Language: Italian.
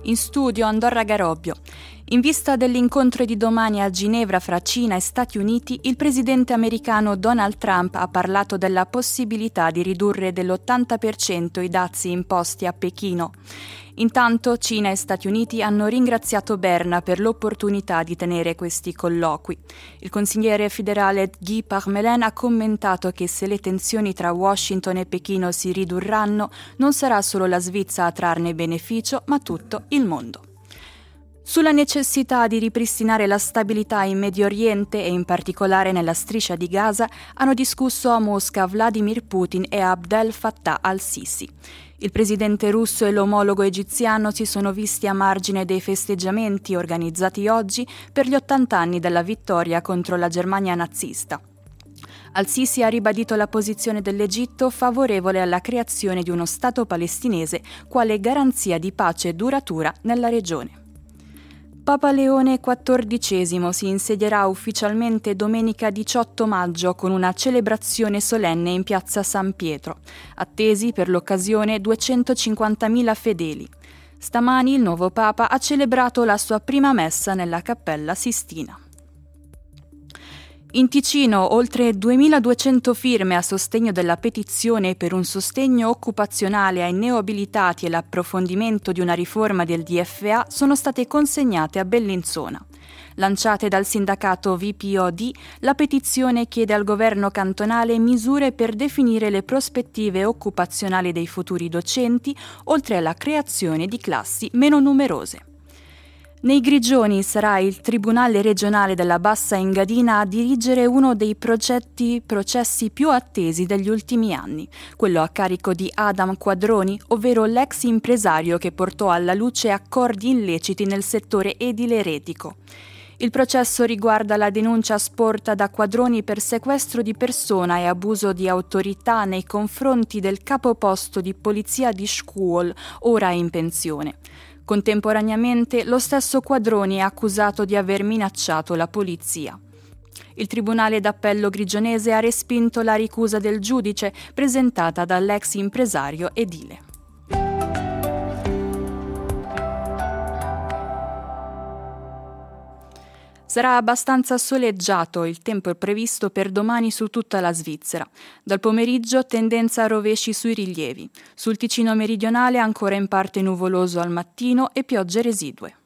In studio Andorra Garobbio. In vista dell'incontro di domani a Ginevra fra Cina e Stati Uniti, il presidente americano Donald Trump ha parlato della possibilità di ridurre dell'80% i dazi imposti a Pechino. Intanto Cina e Stati Uniti hanno ringraziato Berna per l'opportunità di tenere questi colloqui. Il consigliere federale Guy Parmelin ha commentato che se le tensioni tra Washington e Pechino si ridurranno, non sarà solo la Svizzera a trarne beneficio, ma tutto il mondo. Sulla necessità di ripristinare la stabilità in Medio Oriente e in particolare nella striscia di Gaza hanno discusso a Mosca Vladimir Putin e Abdel Fattah al-Sisi. Il presidente russo e l'omologo egiziano si sono visti a margine dei festeggiamenti organizzati oggi per gli 80 anni della vittoria contro la Germania nazista. Al-Sisi ha ribadito la posizione dell'Egitto favorevole alla creazione di uno Stato palestinese quale garanzia di pace duratura nella regione. Papa Leone XIV si insedierà ufficialmente domenica 18 maggio con una celebrazione solenne in piazza San Pietro. Attesi per l'occasione 250.000 fedeli. Stamani il nuovo Papa ha celebrato la sua prima messa nella Cappella Sistina. In Ticino, oltre 2.200 firme a sostegno della petizione per un sostegno occupazionale ai neoabilitati e l'approfondimento di una riforma del DFA sono state consegnate a Bellinzona. Lanciate dal sindacato VPOD, la petizione chiede al governo cantonale misure per definire le prospettive occupazionali dei futuri docenti, oltre alla creazione di classi meno numerose. Nei Grigioni sarà il Tribunale regionale della Bassa Engadina a dirigere uno dei processi più attesi degli ultimi anni, quello a carico di Adam Quadroni, ovvero l'ex impresario che portò alla luce accordi illeciti nel settore edile eretico. Il processo riguarda la denuncia sporta da Quadroni per sequestro di persona e abuso di autorità nei confronti del capoposto di polizia di Scuol, ora in pensione. Contemporaneamente, lo stesso Quadroni è accusato di aver minacciato la polizia. Il Tribunale d'Appello grigionese ha respinto la ricusa del giudice presentata dall'ex impresario edile. Sarà abbastanza soleggiato il tempo previsto per domani su tutta la Svizzera. Dal pomeriggio tendenza a rovesci sui rilievi. Sul Ticino meridionale ancora in parte nuvoloso al mattino e piogge residue.